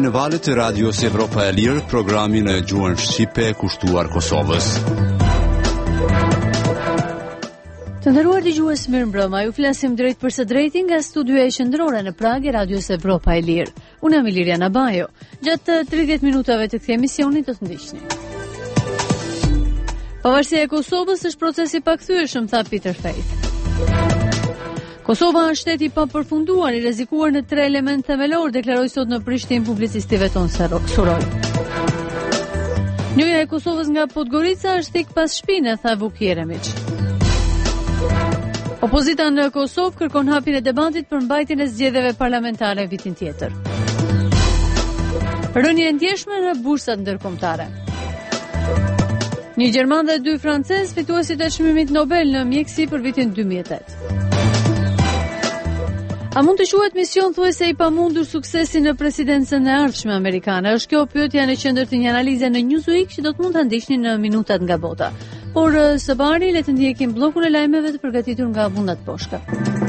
në valët e radios Evropa e Lirë, programin e gjuhën shqipe kushtuar Kosovës. Të nderuar dëgjues, mirëmbrëma. Ju flasim drejt për së drejti nga studioja e qendrore në Prag e radios Evropa e Lirë. Unë jam Liriana Bajo. Gjatë 30 minutave të këtij emisioni do të ndiqni. Pavarësia e Kosovës është proces i pakthyeshëm, tha Peter Faith. Kosova është shtet i papërfunduar, i rrezikuar në 3 element themelor, deklaroi sot në Prishtinë publicisti Veton Suroj. Njoja e Kosovës nga Podgorica është thik pas shpinë, tha Vuk Jeremić. Opozita në Kosovë kërkon hapjen e debatit për mbajtjen e zgjedhjeve parlamentare vitin tjetër. Rënje e ndjeshme në bursat ndërkombëtare. Një gjerman dhe 2 francez fituesit e çmimit Nobel në mjekësi për vitin 2008. A mund të quhet mision thuajse i pamundur suksesi në presidencën e ardhshme amerikane? Është kjo pyetja në qendër të një analize në Newsweek që do të mund ta ndiqni në minutat nga bota. Por së pari le të ndjekim bllokun e lajmeve të përgatitur nga Bundat Poshka.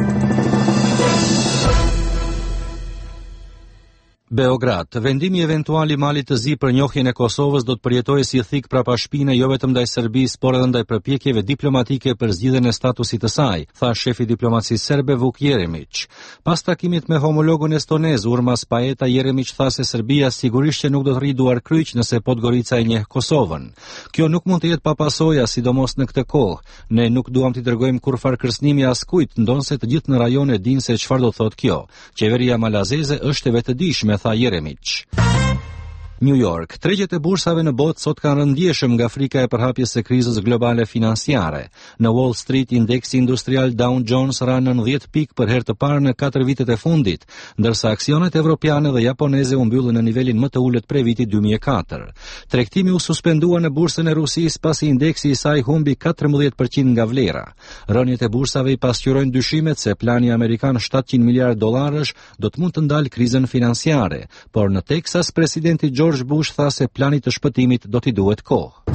Beograd. Vendimi eventual i Malit të Zi për njohjen e Kosovës do të përjetojë si thik prapa shpine jo vetëm ndaj Serbisë, por edhe ndaj përpjekjeve diplomatike për zgjidhjen e statusit të saj, tha shefi diplomacisë serbe Vuk Jeremić. Pas takimit me homologun estonez Urmas Paeta, Jeremić tha se Serbia sigurisht që nuk do të rrijë duar kryq nëse Podgorica e njeh Kosovën. Kjo nuk mund të jetë pa pasoja, sidomos në këtë kohë. Ne nuk duam t'i dërgojmë kurfar kërcënimi askujt, ndonse të gjithë në rajon e dinë se çfarë do thotë kjo. Qeveria malazeze është e vetëdijshme, tha Jeremić. New York. Tregjet e bursave në botë sot kanë rënë ndjeshëm nga frika e përhapjes së krizës globale financiare. Në Wall Street, indeksi industrial Dow Jones ra 90 pikë për herë të parë në 4 vitet e fundit, ndërsa aksionet evropiane dhe japoneze u mbyllën në nivelin më të ulët prej vitit 2004. Tregtimi u suspendua në bursën e Rusisë pasi indeksi i saj humbi 14% nga vlera. Rënjet e bursave i pasqyrojnë dyshimet se plani amerikan $700 miliardësh do të mund të ndalë krizën financiare, por në Texas presidenti George Bush tha se plani të shpëtimit do t'i duhet kohë.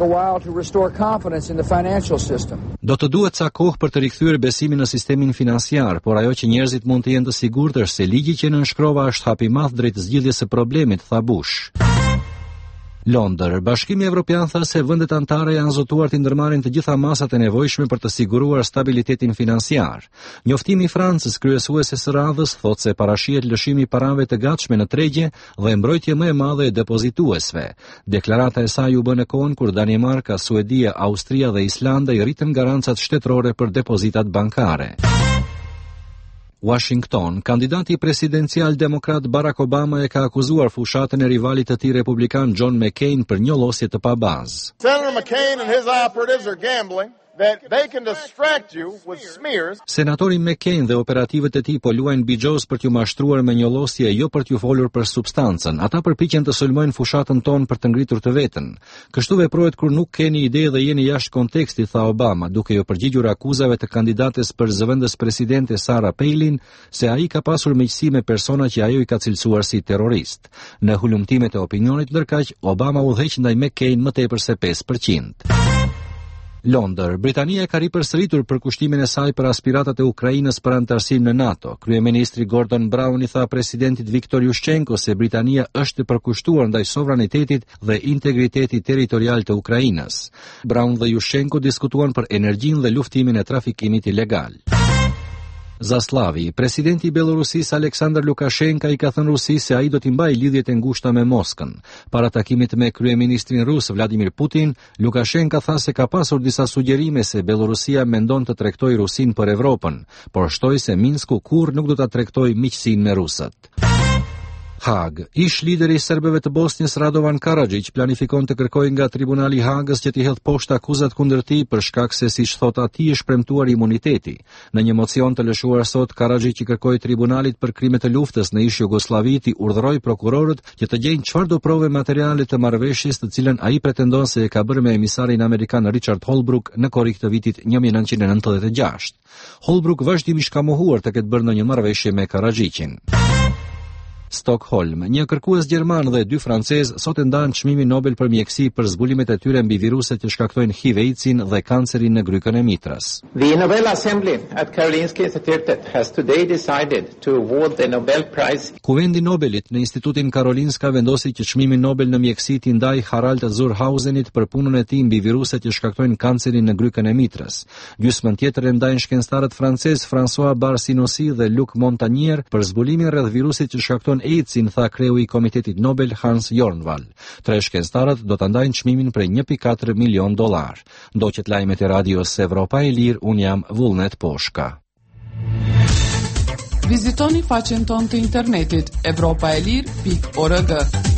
Do të duhet ca kohë për të rikthyer besimin në sistemin financiar, por ajo që njerëzit mund të jenë të sigurt është se ligji që nënshkrova është hap i madh drejt zgjidhjes së problemit, tha Bush. Londër. Bashkimi Evropian tha se vendet anëtare janë zotuar të ndërmarrin të gjitha masat e nevojshme për të siguruar stabilitetin financiar. Njoftimi i Francës, kryesuese së radhës, thotë se parashihet lëshimi i parave të gatshme në tregje dhe mbrojtje më e madhe e depozituesve. Deklarata e saj u bë në kohën kur Danimarka, Suedia, Austria dhe Islanda i rritën garancat shtetërore për depozitat bankare. Washington. Kandidati presidencial demokrat Barack Obama e ka akuzuar fushatën e rivalit të tij republikan John McCain për njollosje të pabazë. Senator McCain and his operatives are gambling that they can distract you with smears. Senatori McCain dhe operativët e tij po luajnë bigjos për t'ju mashtruar me njollosje, jo për t'ju folur për substancën. Ata përpiqen të sulmojnë fushatën tonë për të ngritur të veten. Kështu veprohet kur nuk keni ide dhe jeni jashtë kontekstit, tha Obama, duke jo përgjigjur akuzave të kandidates për zëvendës presidente Sarah Palin se ai ka pasur miqësi me persona që ajo i ka cilësuar si terrorist. Në hulumtimet e opinionit ndërkaq, Obama udhëheq ndaj McCain më tepër se 5%. Londër. Britania ka ripërsëritur përkushtimin e saj për aspiratat e Ukrainës për anëtarësim në NATO. Kryeministri Gordon Brown i tha presidentit Viktor Yushchenko se Britania është e përkushtuar ndaj sovranitetit dhe integritetit territorial të Ukrainës. Brown dhe Yushchenko diskutuan për energjinë dhe luftimin e trafikimit ilegal. Zaslavi. Presidenti i Belorusisë Aleksandar Lukashenko i ka thënë Rusisë se ai do t'i mbajë lidhjet e ngushta me Moskën. Para takimit me kryeministrin rus Vladimir Putin, Lukashenko tha se ka pasur disa sugjerime se Belorusia mendon të tregtojë Rusinë për Evropën, por shtoi se Minsku kurrë nuk do ta tregtojë miqësinë me rusët. Hag. Ish lideri i serbëve të Bosnjës Radovan Karadžić planifikon të kërkojë nga Tribunali i Hagës që t'i hedh poshtë akuzat kundër tij për shkak se, siç thot atij, është premtuar imuniteti. Në një mocion të lëshuar sot, Karadžić i kërkoi tribunalit për krime të luftës në ish Jugosllavi të urdhëroi prokurorët që të gjejnë çfarëdo prove materiale të marrëveshjes të cilën ai pretendon se e ka bërë me emisarin amerikan Richard Holbrooke në korrik të vitit 1996. Holbrooke vazhdimisht ka mohuar të ketë bërë ndonjë marrëveshje me Karadžićin. Stockholm. Një kërkues gjerman dhe 2 francez sot e ndan çmimin Nobel për mjekësi për zbulimet e tyre mbi viruset që shkaktojnë HIV-AIDS-in dhe kancerin në grykën e mitras. The Nobel Assembly at Karolinska Institutet has today decided to award the Nobel Prize. Kuvendi Nobelit në Institutin Karolinska vendosi që çmimin Nobel në mjekësi t'i ndaj Harald Zurhausenit për punën e tij mbi viruset që shkaktojnë kancerin në grykën e mitras. Gjysmën tjetër e ndajnë shkencëtarët francez François Barsinossi dhe Luc Montagnier për zbulimin rreth virusit që shkakton AIDS-in, tha kreu i Komitetit Nobel Hans Jornvall. 3 shkencëtarët do ta ndajnë çmimin për $1.4 milion. Ndoqet lajmet e radios Evropa e Lirë, un jam Vullnet Poshka. Vizitoni faqen tonë të internetit evropaelir.org.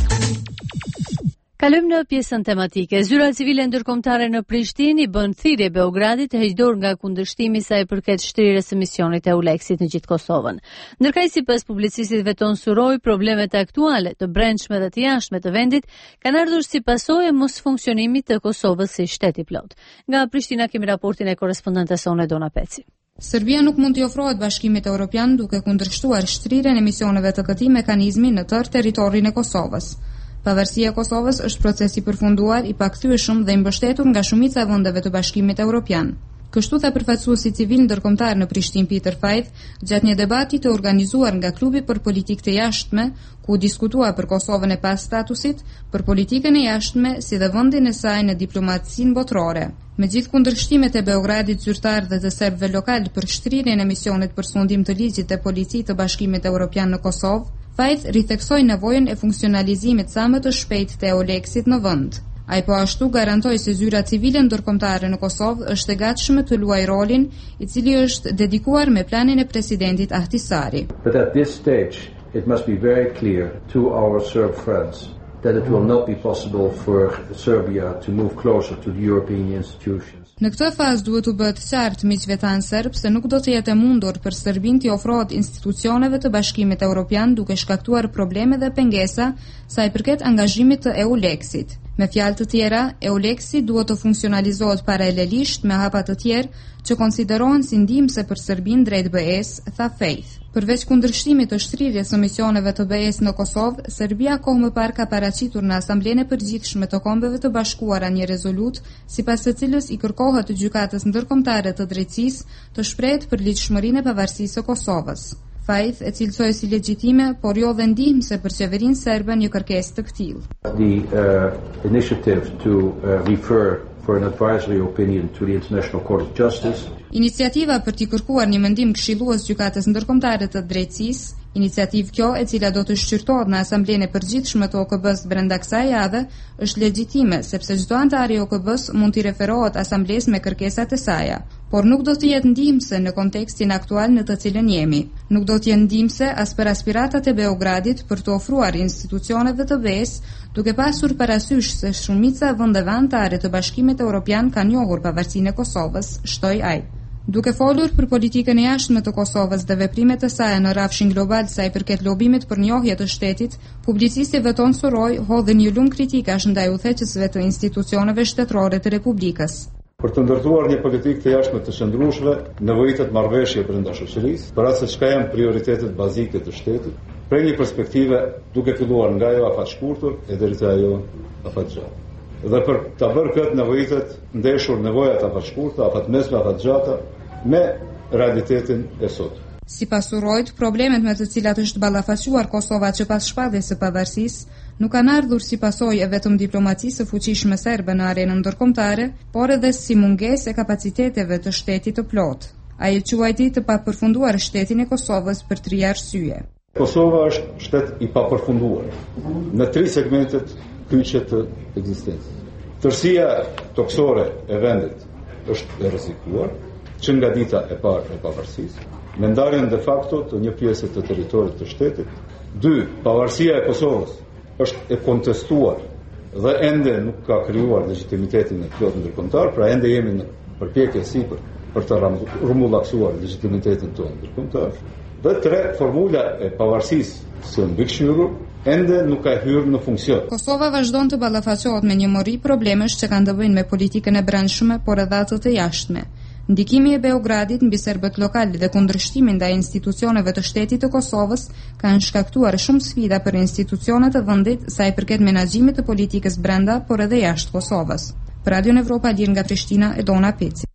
Kalojmë në pjesën tematike. Zyra civile ndërkombëtare në Prishtinë i bën thirrje Beogradit të heqë dorë nga kundërshtimi sa i përket shtrirjes së misionit EULEX-it në gjithë Kosovën. Ndërkëj sipas publicistit Veton Suroj, problemet aktuale të brendshme dhe të jashtme të vendit kanë ardhur si pasojë e mosfunksionimit të Kosovës si shteti plot. Nga Prishtina kemi raportin e korrespondentes sonë Dona Peci. Serbia nuk mund t'i ofrohet Bashkimit Evropian duke kundërshtuar shtrirjen e misioneve të këtij mekanizmi në tërë territorin e Kosovës. Pavarësia e Kosovës është proces i përfunduar, i pakthyeshëm dhe i mbështetur nga shumica e vendeve të Bashkimit Evropian. Kështu tha përfaqësuesi civil ndërkombëtar në Prishtinë Peter Fajth gjatë një debati të organizuar nga Klubi për Politikë të Jashtme, ku diskutua për Kosovën e pas statusit, për politikën e jashtme si dhe vendin e saj në diplomacinë botërore. Me gjithë kundërshtimet e Beogradit zyrtar dhe të serbëve lokal për shtrirjen e misionit për sundim të ligjit të policisë të Bashkimit Evropian në Kosovë, Fajth ritheksoi nevojën e funksionalizimit sa më të shpejtë të EULEX-it në vend. Ai po ashtu garantoi se zyra civile ndërkombëtare në Kosovë është e gatshme të luajë rolin i cili është dedikuar me planin e presidentit Ahtisari. But at this stage it must be very clear to our Serb friends that it will not be possible for Serbia to move closer to the European institutions. Në këtë fazë duhet të bëhet qartë miqve tanë serb se nuk do të jetë e mundur për Serbinë të ofrohet institucioneve të Bashkimit Evropian duke shkaktuar probleme dhe pengesa sa i përket angazhimit të EULEX-it. Me fjalë të tjera, EULEX-i duhet të funksionalizohet paralelisht me hapa të tjerë që konsiderohen si ndihmëse për Serbinë drejt BE-s, tha Faith. Përveç kundërshtimit të shtrirjes së misioneve të BE-s në Kosovë, Serbia kohë më parë ka paraqitur në Asamblenë e Përgjithshme të Kombeve të Bashkuara një rezolut, sipas së cilës i kërkohet gjykatës ndërkombëtare të drejtësisë të shprehet për ligjshmërinë e pavarësisë së Kosovës. Faith e cilësoi si legjitime, por jo dhe ndihmëse për qeverinë serbe një kërkesë të këtillë. The initiative to refer for an advisory opinion to the International Court of Justice. Iniciativa për t'i kërkuar një mendim këshillues gjykatës ndërkombëtare të drejtësisë, iniciativë kjo e cila do të shqyrtohet në Asamblenë e Përgjithshme të OKB-s brenda kësaj jave, është legjitime sepse çdo antar i OKB-s mund t'i referohet Asamblesë me kërkesat e saj, por nuk do të jetë ndihmëse në kontekstin aktual në të cilën jemi. Nuk do të jetë ndihmëse as për aspiratat e Beogradit për të ofruar institucioneve të BE-s, duke pasur parasysh se shumica e vendeve anëtare të Bashkimit Evropian kanë njohur pavarësinë e Kosovës, shtoi ai. Duke folur për politikën e jashtme të Kosovës dhe veprimet e saj në rrafshin global sa i përket lobimit për njohje të shtetit, publicisti Veton Suroj hodhi një lumë kritikash ndaj udhëheqësve të institucioneve shtetërore të Republikës. Për të ndërtuar një politikë të jashtme të qëndrueshme, nevojitet marrëveshje brenda shoqërisë, për atë se çka janë prioritetet bazike të shtetit, prej një perspektive duke filluar nga ajo afat e deri te ajo afatgjatë. Dhe për ta bërë këtë nevojitet ndeshur nevojat afatshkurta, afatmesme, afatgjata me realitetin e sot. Sipas Surojt, problemet me të cilat është ballafaquar Kosova që pas shpalljes së pavarësisë nuk kanë ardhur si pasojë e vetëm diplomacisë së fuqishme serbe në arenën ndërkombëtare, por edhe si mungesë e kapaciteteve të shtetit të plotë. Ai quajti të papërfunduar shtetin e Kosovës për 3 arsye. Kosova është shtet i papërfunduar në 3 segmentet kyçe të ekzistencës. Tërësia toksore e vendit është e rrezikuar, që nga dita e parë e pavarësisë, me ndarjen de facto të një pjese të territorit të shtetit. 2. Pavarësia e Kosovës është e kontestuar dhe ende nuk ka krijuar legitimitetin e plotë ndërkombëtar, pra ende jemi në përpjekje sipër për të rrumbullaksuar legitimitetin tonë ndërkombëtar. Dhe 3. Formula e pavarësisë së mbikëqyrur ende nuk ka hyrë në funksion. Kosova vazhdon të ballafaqohet me një mori problemesh që kanë të bëjnë me politikën e brendshme, por edhe atë të jashtme. Ndikimi i Beogradit mbi serbët lokal dhe kundërshtimin ndaj institucioneve të shtetit të Kosovës kanë shkaktuar shumë sfida për institucionet e vendit sa i përket menaxhimit të politikës brenda, por edhe jashtë Kosovës. Për Radio Evropa Lir nga Prishtina, Edona Peci.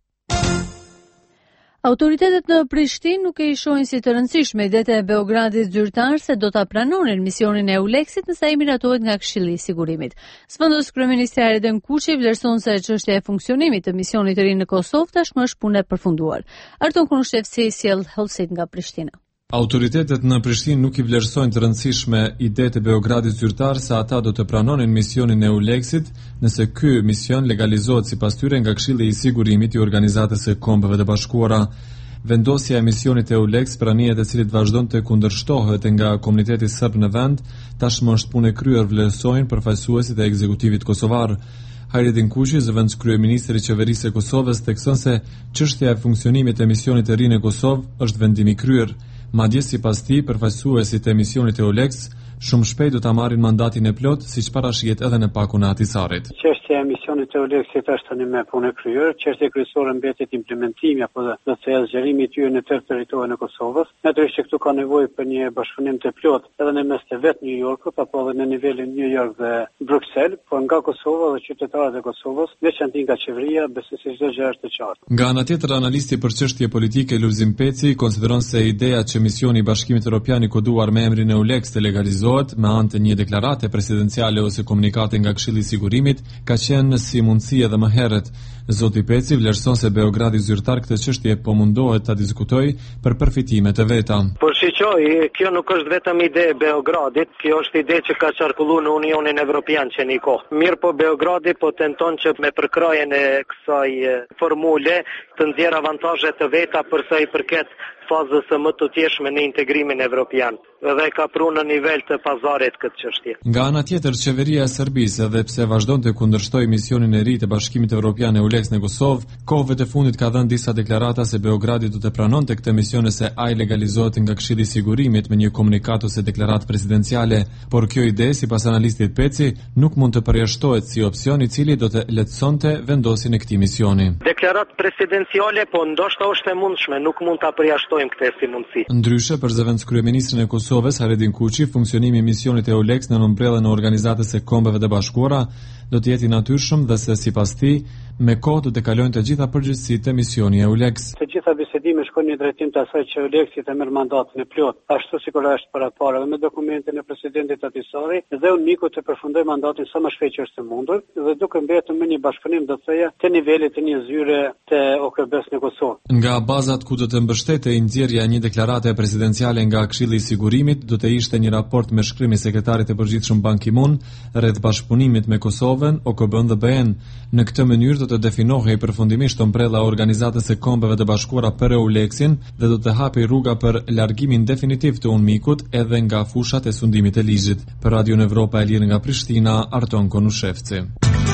Autoritetet në Prishtinë nuk e i shohin si të rëndësishme idetë e Beogradit zyrtar se do ta pranonin misionin e EULEX-it nëse ai miratohet nga Këshilli i Sigurimit. Së kryeministri Areden Kuçi vlerëson se çështja e funksionimit të misionit të ri në Kosovë tashmë është punë e përfunduar. Arton Kunushevci sjell Hellsit nga Prishtina. Autoritetet në Prishtinë nuk i vlerësojnë të rëndësishme idetë e Beogradit zyrtar se ata do të pranonin misionin e EULEX-it nëse ky mision legalizohet sipas tyre nga Këshilli i Sigurimit i Organizatës së Kombeve të Bashkuara. Vendosja e misionit e EULEX, prania e cilit vazhdon të kundërshtohet nga komuniteti serb në vend, tashmë është punë e kryer, vlerësojnë përfaqësuesit e ekzekutivit kosovar. Hajredin Kuçi, zëvendës kryeministri i qeverisë së Kosovës, thekson se çështja e funksionimit të misionit të ri në Kosovë është vendim i kryer. Madje sipas tij, përfaqësuesit e misionit e EULEX shumë shpejt do ta marrin mandatin e plot, siç parashihet edhe në pakun e Atisarit. Çështja e misionit të EULEX-it është tani me punë e kryer, çështja kryesore mbetet implementimi apo do të thënë zgjerimi i tyre në tërë territorin e Kosovës. Natyrisht që këtu ka nevojë për një bashkëpunim të plot edhe në mes të vet New Yorkut apo edhe në nivelin New York dhe Bruxelles, por nga Kosova dhe qytetarët e Kosovës, veçanërisht nga qeveria, besoj se çdo gjë është e qartë. Nga ana tjetër, analisti për çështje politike Lulzim Peci konsideron se ideja që misioni i Bashkimit Evropian i koduar me emrin EULEX të legalizohet me anë të një deklarate presidenciale ose komunikate nga Këshilli i Sigurimit ka qenë si mundësi edhe më herët. Zoti Peci vlerëson se Beogradi zyrtar këtë çështje po mundohet ta diskutojë për përfitime të veta. Por shiqoj, kjo nuk është vetëm ide e Beogradit, kjo është ide që ka qarkulluar në Unionin Evropian që një kohë. Mirë po Beogradi po tenton që me përkrajen e kësaj formule të nxjerrë avantazhe të veta për sa i përket fazës së më të tjeshme në integrimin evropian dhe ka prunë në nivel të pazarit këtë çështje. Nga ana tjetër, qeveria e Serbisë, edhe pse vazhdon të kundërshtojë misionin e ri të Bashkimit Evropian EULEX në Kosovë, kohëve të fundit ka dhënë disa deklarata se Beogradi do të pranonte këtë mision nëse ai legalizohet nga Këshilli i Sigurimit me një komunikat ose deklaratë presidenciale, por kjo ide, sipas analistit Peci, nuk mund të përjashtohet si opsion i cili do të lehtësonte vendosjen e këtij misioni. Deklaratë presidenciale, po ndoshta është e mundshme, nuk mund ta përjashtojmë këtë si mundësi. Ndryshe, për zëvendës kryeministrin e Kosovës, Hajredin Kuçi, funksionimi i misionit e EULEX në nëmbrellën e Organizatës së Kombeve të Bashkuara do të jetë i natyrshëm dhe se sipas tij, me kohë do të kalojnë të gjitha përgjegjësitë e misionit e EULEX. Të gjitha bisedimet shkojnë në drejtim të asaj që EULEX-i të merr mandatin e plot, ashtu sikur është parapara me dokumentin e presidentit Atisari dhe UNMIK të përfundoj mandatin sa më shpejt që është e mundur dhe duke mbetur me një bashkëpunim do të thëja të nivelit të një zyre të OKB-s në Kosovë. Nga bazat ku do të mbështetej nxjerrja e një deklarate presidenciale nga Këshilli i Sigurimit do të ishte një raport me shkrim i sekretarit të përgjithshëm Ban Ki-moon rreth bashkëpunimit me Kosovën, OKB-n dhe BE-n. Në këtë mënyrë do të definohej përfundimisht ombrella e Organizatës së Kombeve të Bashkuara për EULEX-in dhe do të hapej rruga për largimin definitiv të UNMIK-ut edhe nga fushat e sundimit të ligjit. Për Radio Evropa e Lirë nga Prishtina, Arton Konushevci.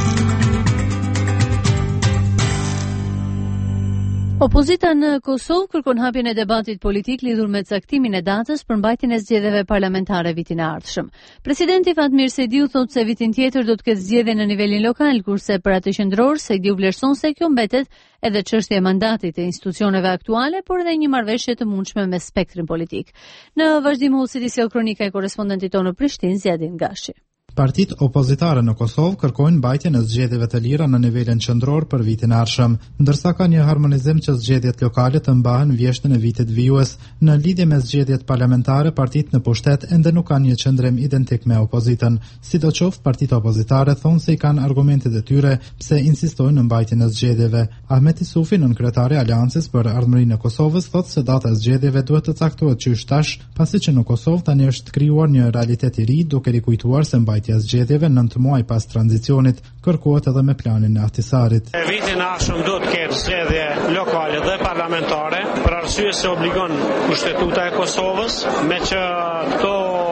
Opozita në Kosovë kërkon hapjen e debatit politik lidhur me caktimin e datës për mbajtjen e zgjedhjeve parlamentare vitin e ardhshëm. Presidenti Fatmir Sejdiu thotë se vitin tjetër do të ketë zgjedhje në nivelin lokal, kurse për atë qendror Sejdiu vlerëson se kjo mbetet edhe çështja e mandatit të institucioneve aktuale, por edhe një marrëveshje të mundshme me spektrin politik. Në vazhdim u sjell kronika e korrespondentit tonë në Prishtinë, Zjadin Gashi. Partitë opozitare në Kosovë kërkojnë mbajtjen e zgjedhjeve të lira në nivelin qendror për vitin e ardhshëm, ndërsa ka një harmonizim që zgjedhjet lokale të mbahen vjeshtën e vitit vijues. Në lidhje me zgjedhjet parlamentare, partitë në pushtet ende nuk kanë një qendrim identik me opozitën. Sidoqoftë, partitë opozitare thonë se i kanë argumentet e tyre pse insistojnë në mbajtjen e zgjedhjeve. Ahmet Isufi, nënkryetari i Aleancës për Ardhmërinë e Kosovës, thotë se data e zgjedhjeve duhet të caktohet qysh tash, pasi që në Kosovë tani është krijuar një realitet i ri, duke rikujtuar se mbajtja zgjedhjeve 9 muaj pas tranzicionit kërkohet edhe me planin e Ahtisarit. Vitin e ardhshëm do të ketë zgjedhje lokale dhe parlamentare, për arsye se obligon Kushtetuta e Kosovës, me që këto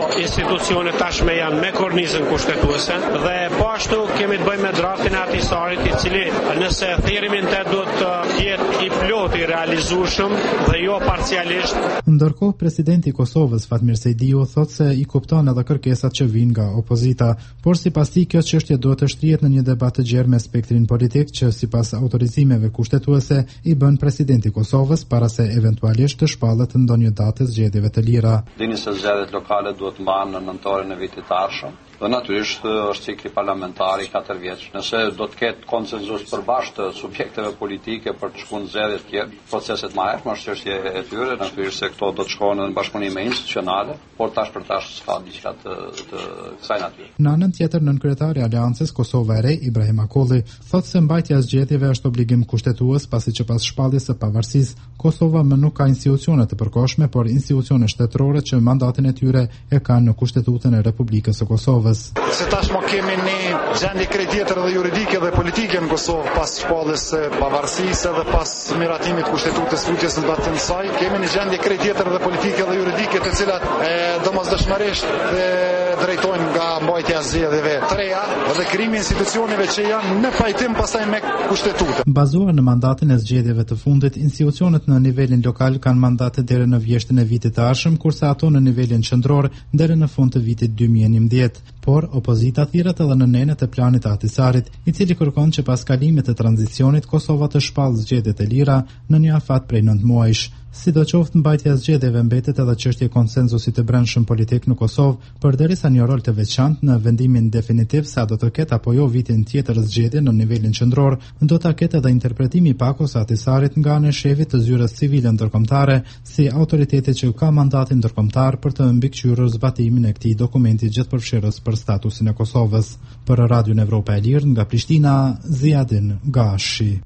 institucionet tashme janë me kornizën kushtetuese dhe po ashtu kemi të bëjmë me draftin e atisarit i cili nëse thirimin të duhet të jetë i plot i realizueshëm dhe jo parcialisht. Ndërkohë presidenti i Kosovës Fatmir Sejdiu thotë se i kupton edhe kërkesat që vijnë nga opozita, por sipas tij kjo çështje duhet të shtrihet në një debat të gjerë me spektrin politik që sipas autorizimeve kushtetuese i bën presidenti i Kosovës para se eventualisht të shpallet ndonjë datë zgjedhjeve të lira. Dini se zgjedhjet lokale duhet mbahen në nëntorin e vitit të ardhshëm. Dhe natyrisht është cikli parlamentari 4 vjeç. Nëse do të ketë konsenzus përbashkë të subjekteve politike për të shkuar në zgjedhje të tjera, proceset më hershme është çështje e tyre, natyrisht se këto do të shkohen në bashkëpunime institucionale, por tash për tash s'ka diçka të kësaj natyre. Në anën tjetër, nënkryetari i Aleancës Kosova e Re, Ibrahim Akolli, thotë se mbajtja e zgjedhjeve është obligim kushtetues, pasi që pas shpalljes së pavarësisë, Kosova më nuk ka institucione të përkohshme, por institucione shtetërore që mandatin e tyre e kanë në Kushtetutën e Republikës së Kosovës. Se tashmë kemi një gjendje krejt tjetër dhe juridike dhe politike në Kosovë pas shpalljes së pavarësisë dhe pas miratimit kushtetutës futjes në batin saj, kemi një gjendje krejt tjetër dhe politike dhe juridike të cilat domosdoshmërisht drejtojnë nga mbajtja e zgjedhjeve të reja dhe krijimi i institucioneve që janë në pajtim pastaj me kushtetutën. Bazuar në mandatin e zgjedhjeve të fundit, institucionet në nivelin lokal kanë mandate deri në vjeshtin e vitit të ardhshëm, kurse ato në nivelin qendror deri në fund të vitit 2011. Por opozita thirret edhe në nenet e planit të Ahtisarit, i cili kërkon që pas kalimit të tranzicionit Kosova të shpallë zgjedhjet e lira në një afat prej 9 muajsh. Sidoqoftë mbajtja e zgjedhjeve mbetet edhe çështje konsenzusit të brendshëm politik në Kosovë, përderisa një rol të veçantë në vendimin definitiv sa do të ketë apo jo vitin tjetër zgjedhje në nivelin qendror, do ta ketë edhe interpretimi i pakos Ahtisarit nga ana e shefit të zyrës civile ndërkombëtare, si autoriteti që ka mandatin ndërkombëtar për të mbikëqyrur zbatimin e këtij dokumenti gjithëpërfshirës për statusin e Kosovës. Për Radion Evropa e Lirë nga Prishtina, Ziadin Gashi.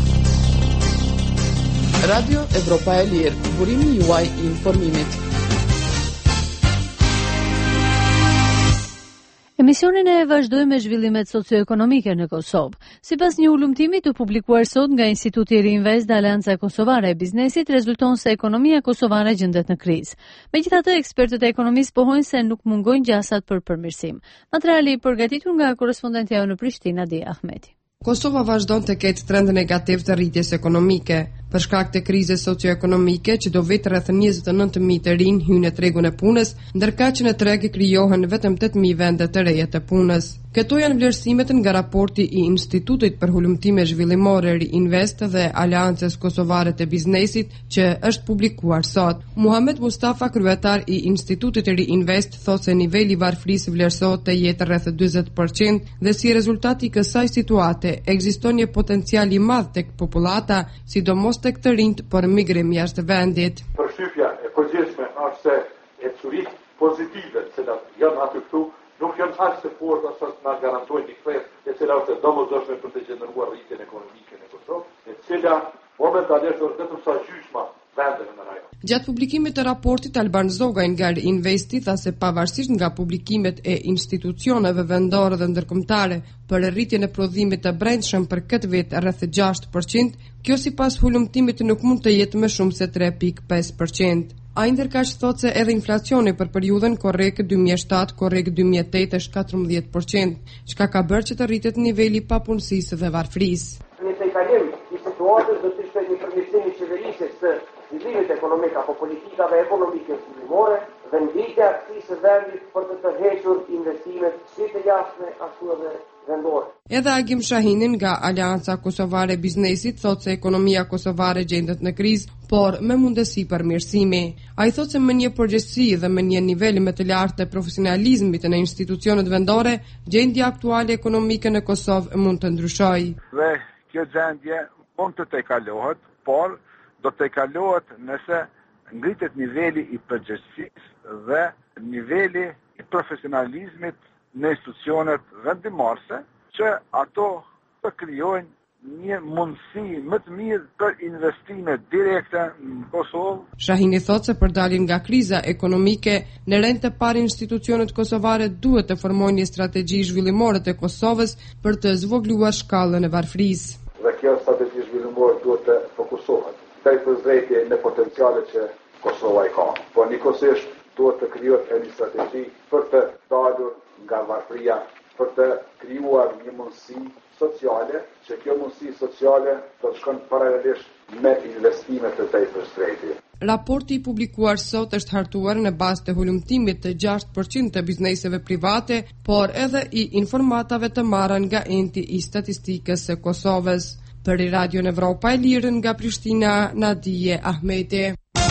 Radio Evropa e Lirë, burimi juaj i informimit. Emisionin e vazhdojmë me zhvillimet socioekonomike në Kosovë. Sipas një ulumtimi të publikuar sot nga Instituti Reinvest dhe Aleanca Kosovare e Biznesit, rezulton se ekonomia kosovare gjendet në krizë. Megjithatë, ekspertët e ekonomisë pohojnë se nuk mungojnë gjasat për përmirësim. Materiali i përgatitur nga korespondentja në Prishtinë, Adi Ahmeti. Kosova vazhdon të ketë trend negativ të rritjes ekonomike. Për shkak të krizës socioekonomike që do vetë rreth 29.000 të rinj hyjnë në tregun e punës, ndërka që në treg krijohen vetëm 8.000 vende të reja të punës. Këto janë vlerësimet nga raporti i Institutit për Hulumtime Zhvillimore Reinvest dhe Aleancës Kosovare të Biznesit që është publikuar sot. Muhamet Mustafa, kryetar i Institutit Reinvest, thotë se niveli i varfërisë vlerësohet të jetë rreth 40% dhe si rezultat i kësaj situate ekziston një potencial i madh tek popullata, sidomos tek të rinjt për migrim jashtë vendit. Përshtypja e përgjithshme është se ecuritë pozitive që janë aty këtu nuk janë aq të forta sa të na garantojnë një kthesë e cila është domosdoshme për të gjeneruar rritjen ekonomike në Kosovë, e cila momentalisht është vetëm sa gjysma vendeve në rajon. Gjatë publikimit të raportit, Alban Zogaj nga Investi tha se pavarësisht nga publikimet e institucioneve vendore dhe ndërkombëtare për rritjen e prodhimit të brendshëm për këtë vit rreth 6%, kjo sipas hulumtimit nuk mund të jetë më shumë se 3.5%. Ai ndërkaq thotë se edhe inflacioni për periudhën korrekt 2007-korrekt 2008 është 14%, çka ka bërë që të rritet niveli i papunësisë dhe varfërisë. Në tejkalim i situatës do të ishte një përmirësim i qeverisë së zhvillimit ekonomik apo politikave ekonomike zhvillimore dhe ngritja e aktivitësisë së vendit për të tërhequr investimet si të jashtme ashtu edhe vendore. Edhe Agim Shahinin nga Aleanca Kosovare e Biznesit thotë se ekonomia kosovare gjendet në krizë, por me mundësi përmirësimi. Ai thotë se me një përgjegjësi dhe me një nivel më të lartë të profesionalizmit në institucionet vendore, gjendja aktuale ekonomike në Kosovë mund të ndryshojë. Dhe kjo gjendje mund të tejkalohet, por do të tejkalohet nëse ngritet niveli i përgjegjësisë dhe niveli i profesionalizmit në institucionet vendimorse, që ato të krijojnë një mundësi më të mirë për investime direkte në Kosovë. Shahini thotë se për daljen nga kriza ekonomike, në rend të parë institucionet kosovare duhet të formojnë një strategji zhvillimore të Kosovës për të zvogëluar shkallën e varfërisë. Dhe kjo strategji zhvillimore duhet të fokusohet drejt për drejtje në potencialet që Kosova i ka. Po njëkohësisht duhet të krijohet një strategji për të dalur nga varfëria, për të krijuar një mundësi sociale, që kjo mundësi sociale të shkon paralelisht me investimet të tepërshtrejta. Raporti i publikuar sot është hartuar në bazë të hulumtimit të 6% të bizneseve private, por edhe i informatave të marrë nga enti i statistikës së Kosovës. Për Radio Evropa e Lirë nga Prishtina, Nadije Ahmeti.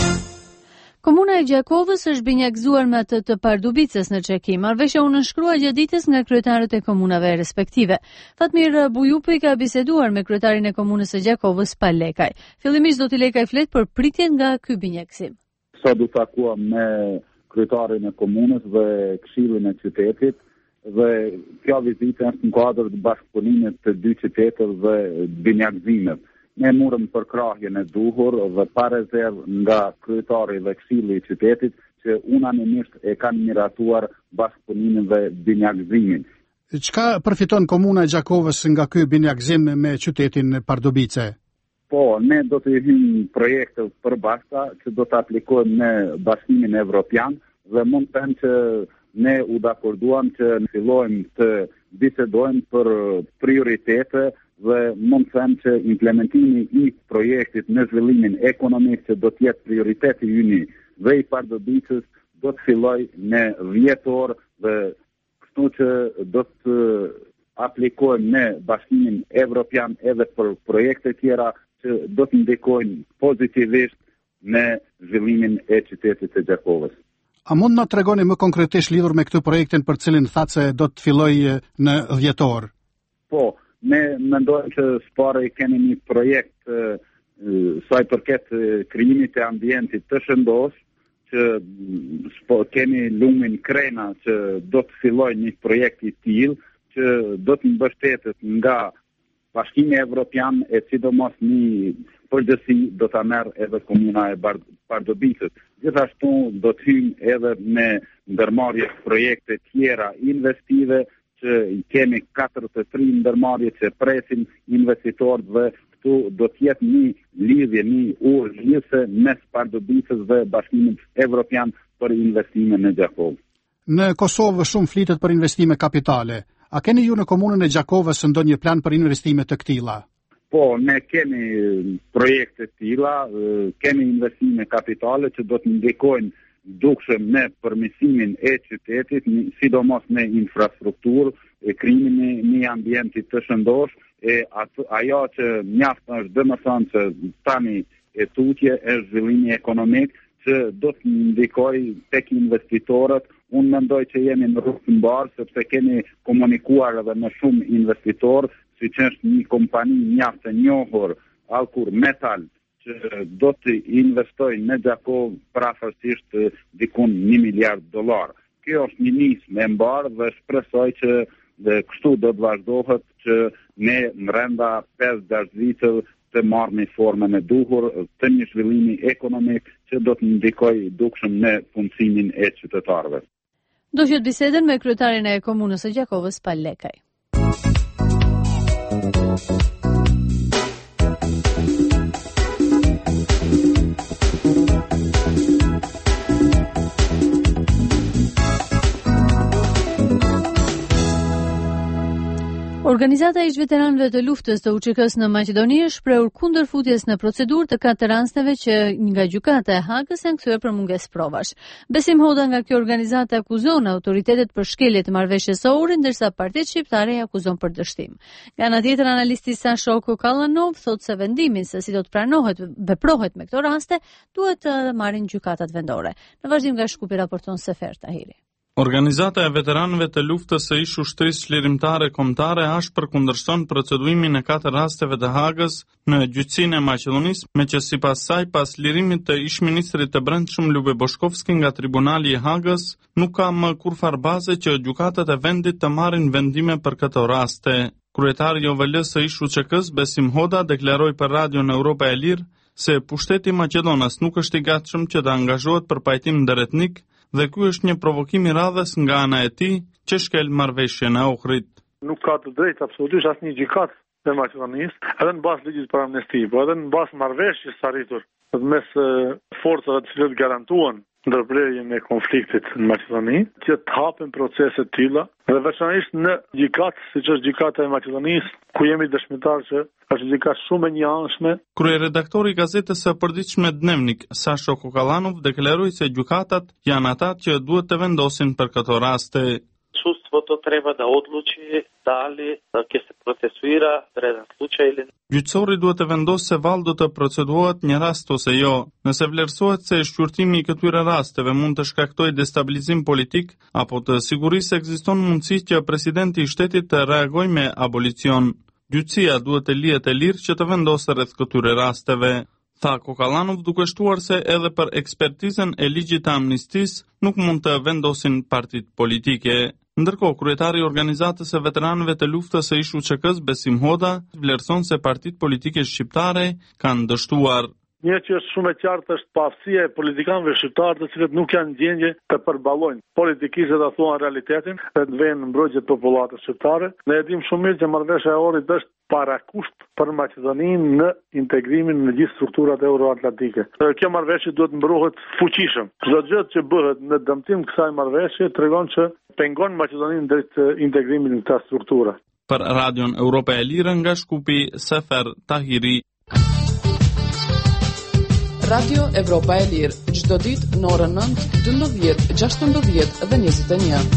Komuna e Gjakovës është binjakzuar me atë të Pardubicës në Çekim. Marrëveshja u nënshkrua gjatë ditës nga kryetarët e komunave respektive. Fatmir Bujupi ka biseduar me kryetarin e komunës së Gjakovës Palekaj. Fillimisht do t'i Lekaj flet për pritjen nga ky binjaksim. Sot do takuam me kryetarin e komunës dhe këshillin e qytetit dhe kjo vizitë është në kuadër të bashkëpunimit të dy qyteteve dhe binjakzimit. Ne morëm përkrahjen e duhur dhe pa rezervë nga kryetari dhe këshilli i qytetit që unanimisht e kanë miratuar bashkëpunimin dhe binjakzimin. Çka përfiton komuna e Gjakovës nga ky binjakzim me qytetin Pardubice? Po, ne do të hyjmë projekte përbashkëta që do të aplikojmë në Bashkimin Evropian dhe mund të them që ne u dakorduam që ne fillojmë të bisedojmë për prioritete dhe mund të them që implementimi i projektit në zhvillimin ekonomik që do të jetë prioriteti ynë dhe i Pardubicës do të fillojë në 10 orë dhe kështu që do të aplikojmë në Bashkimin Evropian edhe për projekte tjera që do të ndikojnë pozitivisht në zhvillimin e qytetit të Gjakovës. A mund na tregoni më konkretisht lidhur me këtë projektin për cilin thatë se do të fillojë në 10 orë? Po, ne mendojmë që spare kemi një projekt sa i përket krijimit të ambientit të shëndosh, që kemi lumin Krena që do të fillojë një projekt i tillë që do të mbështetet nga Bashkimi Evropian e sidomos një përgjithësi do ta merr edhe komuna e Pardubicës. Gjithashtu do të hyjmë edhe me ndërmarrje projekte tjera investive që kemi 43 ndërmarrje që presin investitorët dhe këtu do të jetë një lidhje, një urgjëse mes Pardubicës dhe Bashkimit Evropian për investime në Gjakovë. Në Kosovë shumë flitet për investime kapitale. A keni ju në komunën e Gjakovës ndonjë plan për investime të këtilla? Po, ne kemi projekte të tilla, kemi investime kapitale që do të ndikojnë dukshëm në përmirësimin e qytetit, sidomos në infrastrukturë, krijimin e një ambienti të shëndosh, ajo që mjaft është domethënë që tani e tutje është zhvillimi ekonomik që do të ndikojë tek investitorët. Unë mendoj që jemi në rrugë të mbarë, sepse kemi komunikuar edhe me shumë investitorë, siç është një kompani mjaft e njohur, Alkur Metal, që do të investojë në Gjakovë prafërsisht dikun $1 miliard. Kjo është një nismë e mbarë dhe shpresoj që kështu do të vazhdohet që ne brenda 5-6 viteve të marrë formën e duhur të një zhvillimi ekonomik që do të ndikojë dukshëm në punësimin e qytetarëve. Do qëtë biseden me kryetarin e komunës së Gjakovës Palekaj. Organizata e veteranëve të luftës të UÇK-s në Maqedoni është shprehur kundër futjes në procedurë të 4 rasteve që nga gjykata e Hagës janë kthyer për mungesë provash. Besim Hoda nga kjo organizatë akuzon autoritetet për shkelje të marrëveshjes së Ohrit, ndërsa partitë shqiptare i akuzon për dështim. Nga ana tjetër, analisti Sashoku Kallanov thotë se vendimin se si do të veprohet me këto raste duhet të marrin gjykatat vendore. Në vazhdim nga Shkupi raporton Sefer Tahiri. Organizata e veteranëve të luftës së ish ushtrisë çlirimtare kombëtare ashtë përkundërshton procedimin e 4 rasteve të Hagës në gjyqësinë e Maqedonisë, me që sipas saj pas lirimit të ish-ministrit të Brendshëm Lube Boshkovski nga Tribunali i Hagës, nuk ka më kurfar baze që gjykatat e vendit të marrin vendime për këto raste. Kryetari i OVL-s së ish UÇK-s Besim Hoda deklaroi për Radion Europa e Lirë se pushteti maqedonas nuk është i gatshëm që të angazhohet për pajtim ndëretnik dhe ky është një provokim i radhës nga ana e tij që shkel marrëveshjen e Ohrit. Nuk ka të drejtë absolutisht asnjë gjykat në Maqedonisë, edhe në bazë ligjit për amnesti, po edhe në bazë marrëveshjes së arritur mes forcave të cilët garantuan ndërprerjen e konfliktit në Maqedoni, që të hapen procese të tilla dhe veçanërisht në gjykatë, siç është gjykata e Maqedonisë, ku jemi dëshmitar që është gjykatë shumë e njëanshme. Kryeredaktori i gazetës së përditshme Dnevnik, Sasho Kokalanov, deklaroi se gjykatat janë ata që duhet të vendosin për këto raste. Sudstvo treba da odluči da li će se procesuira jedan slučaj ili ne. Gjyqësori duhet të vendosë se vallë do të proceduohet një rast ose jo. Nëse vlerësohet se shqyrtimi i këtyre rasteve mund të shkaktojë destabilizim politik apo të sigurisë ekziston mundësi që presidenti i shtetit të reagojë me abolicion. Gjyqësia duhet të lihet e lirë që të vendosë rreth këtyre rasteve. Tha Kokalanov, duke shtuar se edhe për ekspertizën e ligjit të amnistisë nuk mund të vendosin partit politike. Ndërkohë, kryetari i organizatës së veteranëve të luftës së ISHU-CK-s, Besim Hoda, vlerëson se partitë politike shqiptare kanë dështuar. Një që është shumë e qartë është paaftësia e politikanëve shqiptarë, të cilët nuk janë gjendje të përballojnë politikisht dhe thuan realitetin dhe të vënë në mbrojtje të popullatës shqiptare. Ne e dimë shumë mirë që marrëveshja e Ohrit është parakusht për Maqedoninë në integrimin në gjithë strukturat euroatlantike. Kjo marrëveshje duhet mbrohet fuqishëm. Çdo gjë që bëhet në dëmtim kësaj marrëveshje tregon që pengon Maqedoninë drejt integrimit në këta struktura. Për Radion Europa e Lirë nga Shkupi, Sefer Tahiri. Radio Evropa e Lirë, çdo ditë në orën 9, 12, 16 dhe 21.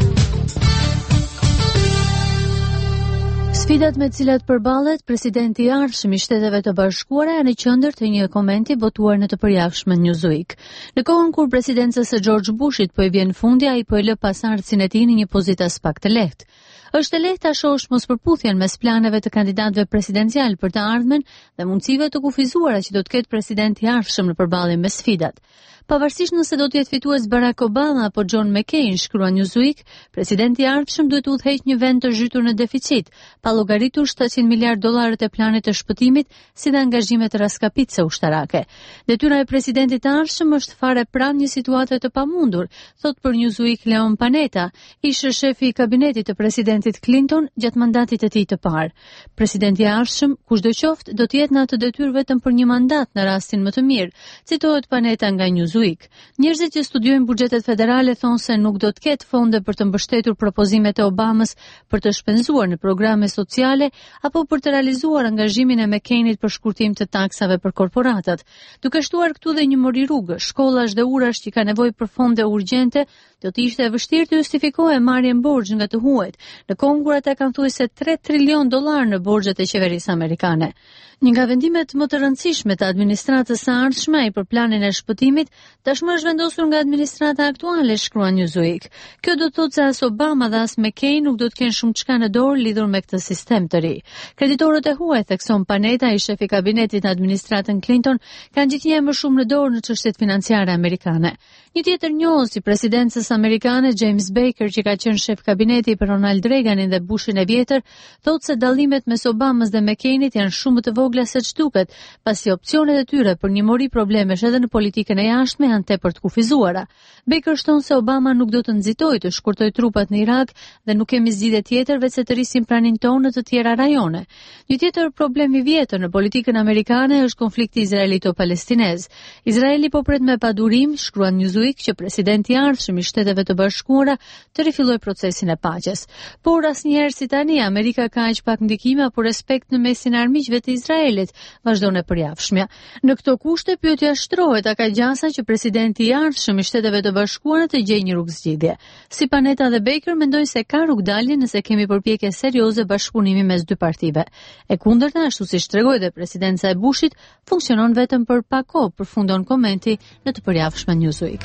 Sfidat me të cilat përballet presidenti i ardhshëm i Shteteve të Bashkuara janë në qendër të një komenti botuar në të përjashtmen Newsweek. Në kohën kur presidencës së George Bushit po i vjen fundi, ai po e lë pasardhësin e tij në një pozitë pak të lehtë. Është e lehtë ta shohësh mospërputhjen mes planeve të kandidatëve presidencial për të ardhmen dhe mundësive të kufizuara që do të ketë presidenti i ardhshëm në përballje me sfidat. Pavarësisht nëse do të jetë fitues Barack Obama apo John McCain, shkruan Newsweek, presidenti i ardhshëm duhet të udhëheqë një vend të zhytur në deficit, pa llogaritur $700 miliardë e planit të shpëtimit, si dhe angazhimet raskapitëse ushtarake. Detyra e presidentit të ardhshëm është fare pranë një situate të pamundur, thot për Newsweek Leon Panetta, ishte shefi i kabinetit të presidentit Clinton gjatë mandatit të tij të parë. Presidenti i ardhshëm, kushdoqoftë, do të jetë në atë detyrë vetëm për një mandat në rastin më të mirë, citohet Panetta nga Newsweek. Njerëzit që studiojnë buxhetet federale thonë se nuk do të ketë fonde për të mbështetur propozimet e Obamës për të shpenzuar në programe sociale apo për të realizuar angazhimin e McCainit për shkurtim të taksave për korporatat. Duke shtuar këtu dhe një mori rrugë, shkollash dhe urash që ka nevojë për fonde urgjente, do të ishte e vështirë të justifikohej marrjen borxh nga të huajt, në kohë kur ata kanë thuajse $3 trilion në borxhet e qeverisë amerikane. Një nga vendimet më të rëndësishme të administratës së ardhshme për planin e shpëtimit tashmë është vendosur nga administrata aktuale, shkruan Newsweek. Kjo do të thotë se as Obama dhe as McCain nuk do të kenë shumë çka në dorë lidhur me këtë sistem të ri. Kreditorët e huaj, thekson Panetta, i shefi i kabinetit në administratën Clinton, kanë gjithnjë më shumë në dorë në çështjet financiare amerikane. Një tjetër njohës i presidencës amerikane, James Baker, që ka qenë shef kabineti për Ronald Reaganin dhe Bushin e vjetër, thotë se dallimet mes Obamës dhe McCainit janë shumë të vogla se ç'duket, pasi opsionet e tyre për një mori problemesh edhe në politikën e jashtme janë tepër të kufizuara. Baker shton se Obama nuk do të nxitojë të shkurtojë trupat në Irak dhe nuk kemi zgjidhje tjetër veç se të rrisim pranin tonë në të tjera rajone. Një tjetër problem i vjetër në politikën amerikane është konflikti izraelito-palestinez. Izraeli po pret me padurim, shkruan Newsweek, që presidenti i ardhshëm i Shteteve të Bashkuara të rifillojë procesin e paqes. Por asnjëherë si tani Amerika ka aq pak ndikime apo respekt në mesin e armiqve të Izraelit, vazhdon e përjavshmja. Në këto kushte pyetja shtrohet, a ka gjasa që presidenti i ardhshëm i Shteteve të Bashkuara të gjejë një rrugë zgjidhje. Si Panetta dhe Baker mendojnë se ka rrugdalje nëse kemi përpjekje serioze bashkëpunimi mes dy partive. E kundërta, ashtu siç tregoi dhe presidenca e Bushit, funksionon vetëm për pak kohë, përfundon komenti në të përjavshmen Newsweek.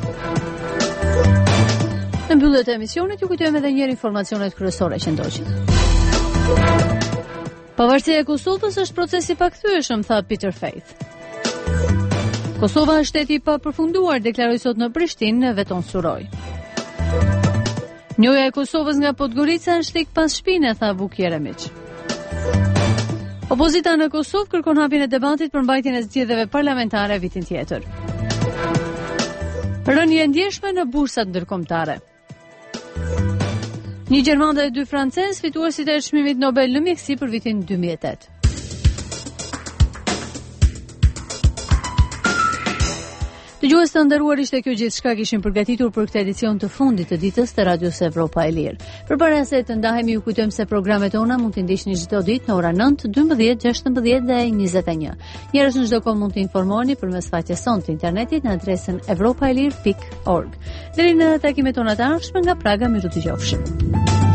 Në mbyllje të emisionit ju kujtojmë edhe një herë informacionet kryesore që ndoqin. Pavarësia e Kosovës është proces i pakthyeshëm, tha Peter Faith. Kosova është shteti i papërfunduar, deklaroi sot në Prishtinë, veton Suroj. Njoja e Kosovës nga Podgorica është tek pas shpine, tha Vuk Jeremić. Opozita në Kosovë kërkon hapjen e debatit për mbajtjen e zgjedhjeve parlamentare vitin tjetër. Rënje e ndjeshme në bursat ndërkombëtare. Një gjerman dhe 2 francez fituesit e çmimit Nobel në mjeksi për vitin 2008. Dëgjues të nderuar, ishte kjo gjithçka kishim përgatitur për këtë edicion të fundit të ditës të Radios Evropa e Lirë. Përpara se të ndahemi, ju kujtojmë se programet tona mund t'i ndiqni çdo ditë në orën 9, 12, 16 dhe 21. Njerëz në çdo kohë mund të informoheni përmes faqes sonë të internetit në adresën evropaelir.org. Deri në takimet tona të ardhshme nga Praga, miru të qofshim.